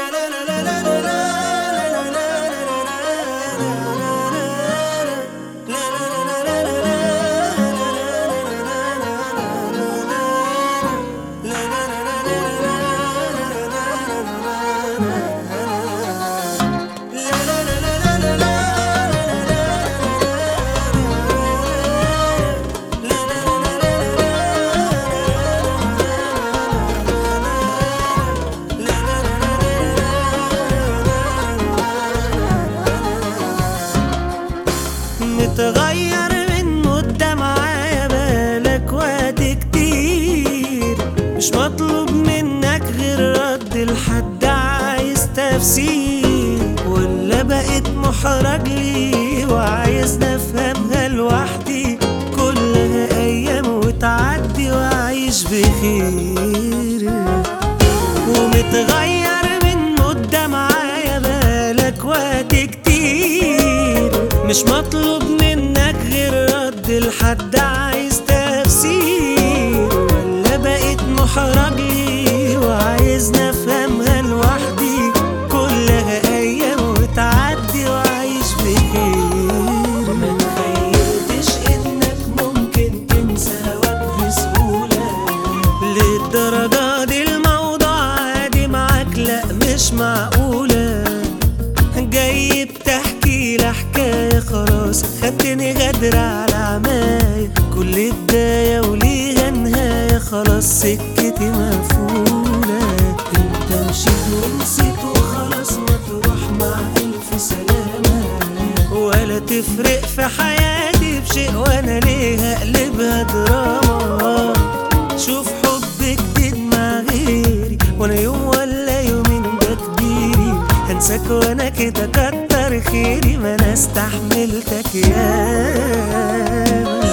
متغير من مدة معايا بالك وقت كتير، مش مطلوب منك غير رد لحد عايز تفسير، ولا بقيت محرج لي وعايزني افهمها لوحدي، كلها ايام وتعدي وعايش بخير. ومتغير من مدة معايا بالك وقت كتير، مش مطلوب منك غير رد لحد عايز تفسير، ولا بقيت محرج لي وعايزني افهمها لوحدي، كلها ايام وتعدي وعايش بخير. ما تخيلتش انك ممكن تنسى هواك بسهولة للدرجة دي، الموضوع عادي معاك لا مش معقولة. جاي بتحكي لي حكاية خلاص خدتني غدر على عماية، كل بداية وليها نهاية خلاص سكتي مقفولة. انت مشيت ونسيت وخلاص ما تروح مع ألف سلامة، ولا تفرق في حياتي بشيء وانا ليه هقلبها دراما. شوف حب جديد مع غيري وانا يوم ولا يومين ده كبيري، هنساك وانا كده كتر خيري، ما انا استحملتك ياما.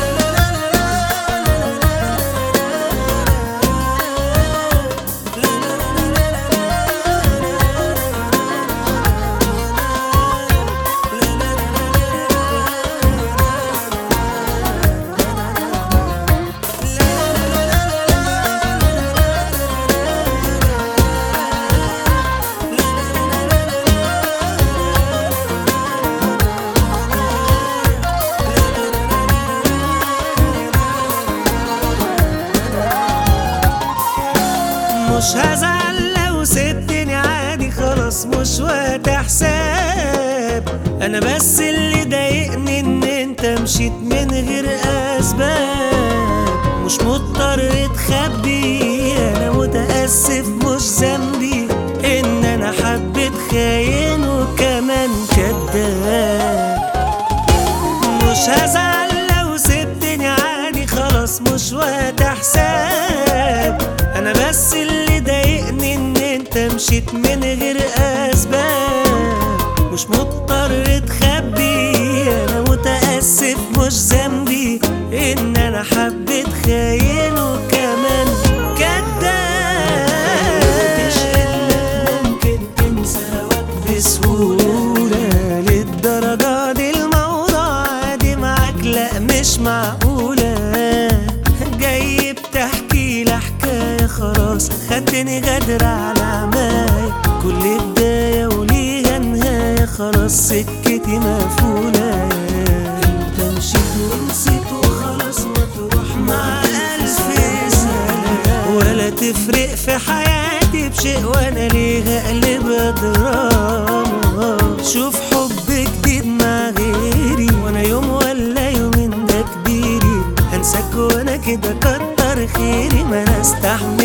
مش هزعل لو سبتني عادي خلاص مش وقت حساب، انا بس اللي ضايقني ان انت مشيت من غير اسباب، مش مضطر تخبي انا متأسف مش ذنبي ان انا حبيت خاين وكمان كداب. مش هزعل لو سبتني عادي خلاص مش وقت حساب، انا بس اللي ضايقني ان انت مشيت من غير اسباب، مش مضطر تخبي انا متأسف مش ذنبي ان انا حبيت خاين وكمان كداب. مش انك ممكن تنسى هواك بسهولة للدرجة دي، الموضوع عادي معاك لا مش معقولة. جاي بتحكي لي حكاية خلاص خدتني غدر على عماية، كل بداية وليها نهاية خلاص سكتي مقفولة. انت مشيت ونسيت وخلاص ما تروح مع ألف سلام، ولا تفرق في حياتي بشيء وانا ليه هقلبها دراما. شوف حب جديد مع غيري وانا يوم ولا يومين ده كبيري، هنساك وانا كده كتر خيري، ما انا استحمل